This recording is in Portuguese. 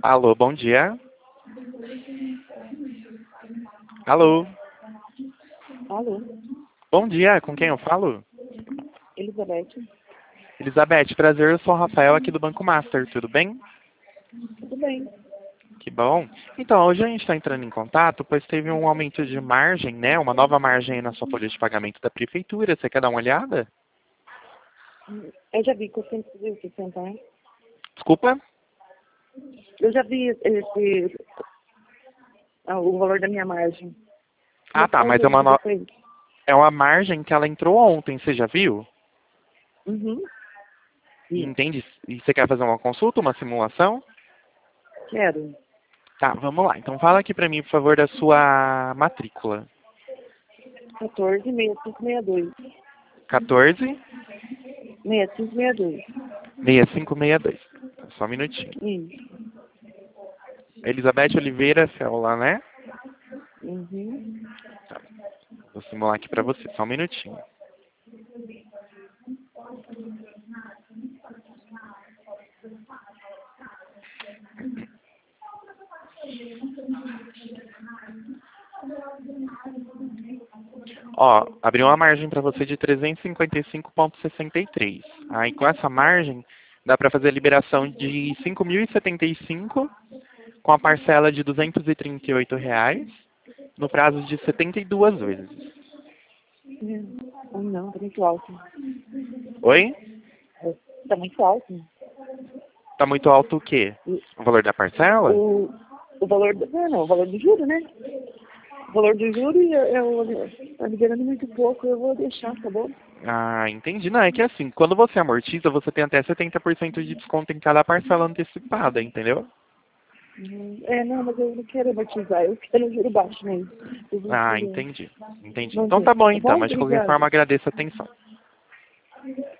Alô, bom dia. Alô, Alô, bom dia, com quem eu falo? Elizabeth, Elizabeth, prazer, eu sou o Rafael aqui do Banco Master, tudo bem? tudo bem? Que bom. Então, hoje a gente está entrando em contato, pois teve um aumento de margem, né? Uma nova margem aí na sua folha de pagamento da prefeitura. Você quer dar uma olhada? Eu já vi que eu sempre vi esse né? Desculpa? Eu já vi o valor da minha margem. Ah, Mas tá, qual mas dia de vocês? é uma margem que ela entrou ontem, você já viu? Uhum. Sim, Entende? E você quer fazer uma consulta, uma simulação? quero. Tá, vamos lá. Então fala aqui pra mim, por favor, da sua matrícula. 14.6562. 14 6562. 6562. Só um minutinho. Isso. Elizabeth Oliveira Célula, né? Uhum. Vou simular aqui pra você, só um minutinho. Ó, abriu uma margem para você de 355,63. Aí com essa margem, dá para fazer a liberação de 5.075 com a parcela de R$ 238 no prazo de 72 vezes. Não, tá muito alto. Oi? Tá muito alto. Tá muito alto o quê? O valor da parcela? O valor do... Não, o valor do juro, né? O valor do juro tá liberando muito pouco, eu vou deixar, tá bom? Ah, entendi. Não, é que assim, quando você amortiza, você tem até 70% de desconto em cada parcela antecipada, entendeu? Não, mas eu não quero amortizar, eu quero juro baixo mesmo. Eu vou Ah, querer entendi. Entendi. Então manter, tá bom tá então, bom? mas de qualquer forma Obrigada. agradeço a atenção.